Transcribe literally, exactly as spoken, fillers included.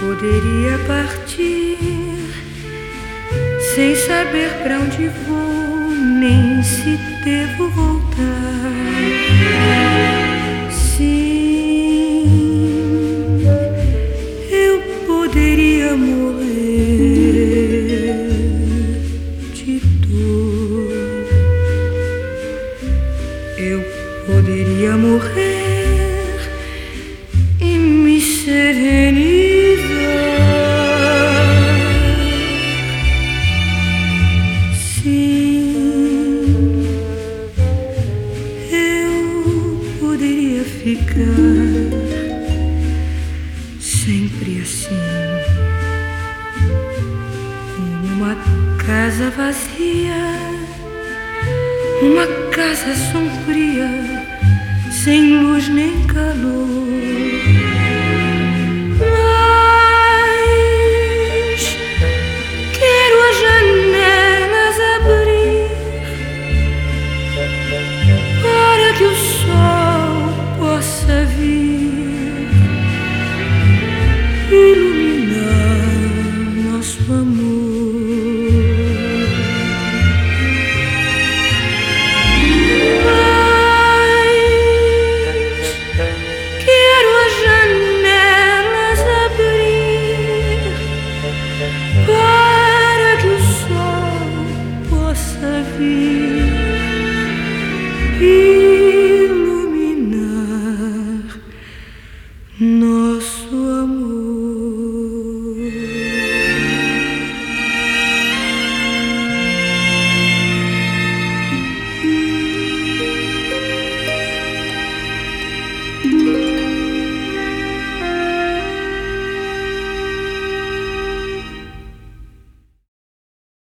poderia partir sem saber pra onde vou, nem se devo voltar. Sim, eu poderia morrer de dor. Eu poderia morrer e me serenizar. Sim, eu poderia ficar sempre assim, como uma casa vazia, uma casa sombria, sem luz nem calor.